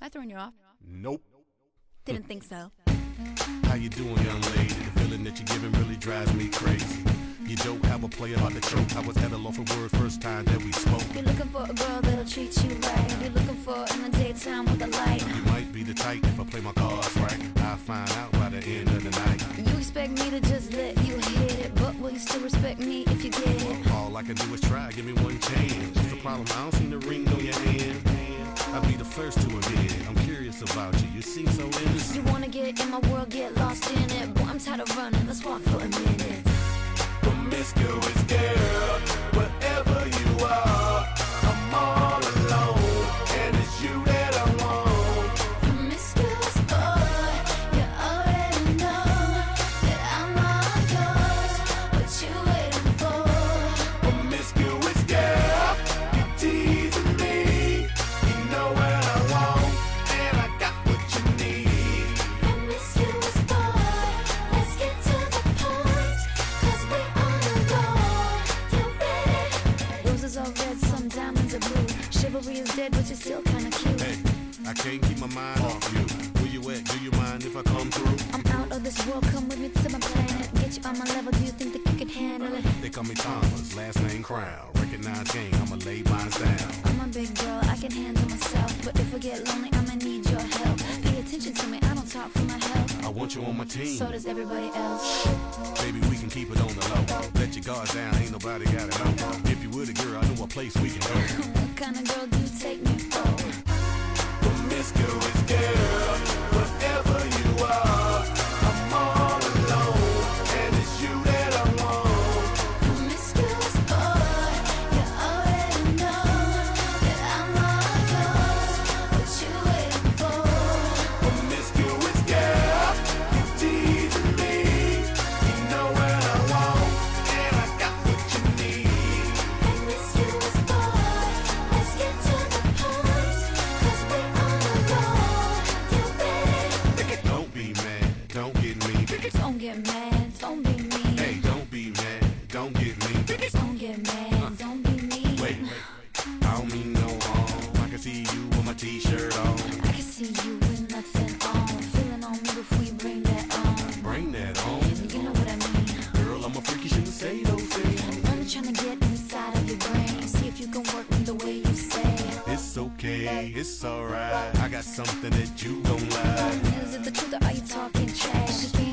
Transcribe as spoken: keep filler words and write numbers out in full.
I throwing you off? Nope. Didn't think so. How you doing, young lady? The feeling that you're giving really drives me crazy. You don't have a player hard to choke. I was at a loss for words first time that we spoke. You're looking for a girl that'll treat you right. You're looking for in the daytime with a light. You might be the type if I play my cards right. I'll find out by the end of the night. You expect me to just let you hit it, but will you still respect me if you get it? All I can do is try, give me one chance. What's the problem? I don't see the ring on your hand. I'll be the first to admit it. I'm curious about you. You seem so innocent. You wanna get in my world, get lost in it. Boy, I'm tired of running. Let's walk for a minute. Promiscuous girl, wherever you are, I'm all alone, and it's you that I want. Promiscuous boy, you already know that I'm all yours. What you waiting for? Promiscuous girl, you teasing me. You know what I want, and I got what you need. Promiscuous boy, let's get to the point, 'cause we on the go. You ready? Roses are red, some diamonds are blue. Chivalry is dead, but you're still kinda cute. Hey, I can't keep my mind off you. Where you at? Do you mind if I come through? I'm out of this world, come with me to my planet. Get you on my level, do you think that you can handle it? They call me Thomas, last name Crown. Recognize game, I'ma lay mine down. I'm a big girl, I can handle myself. But if I get lonely, I'ma need your help. Pay attention to me, I don't talk for my health. I want you on my team. So does everybody else. Baby, we can keep it on the low. Let your guard down, ain't nobody gotta know. If you were the girl, I know a place we can go. What kind of girl do you take me for? Promiscuous girl, wherever you are, I'm all alone, and it's you that I want. Promiscuous boy, you already know that I'm all yours. What you waiting for? Promiscuous girl, you teasing me. You know what I want, and I got what you need. Promiscuous boy, let's get to the point, 'cause we on the go. You ready? Don't be mad, don't get me. Don't get mad, don't be mean. Hey, don't be mad, don't get me. Don't get mad, don't be mean. Wait, I don't mean no harm. I can see you with my t-shirt on. I can see you with nothing on. Feeling on me before you bring that on. Bring that on. You know what I mean. Girl, I'm a freak, you shouldn't say those things. I'm only trying to get inside of your brain. See if you can work me the way you say. It's okay, it's alright. I got something that you don't like. Is it the truth or are you talking trash? You